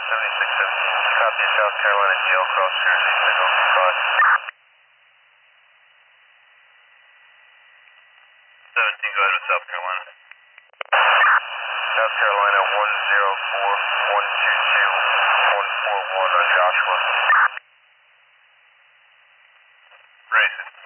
7617, copy South Carolina GL cross Jersey, signal 5. 17, go ahead with South Carolina. South Carolina 104-122-141 on Joshua. Racing.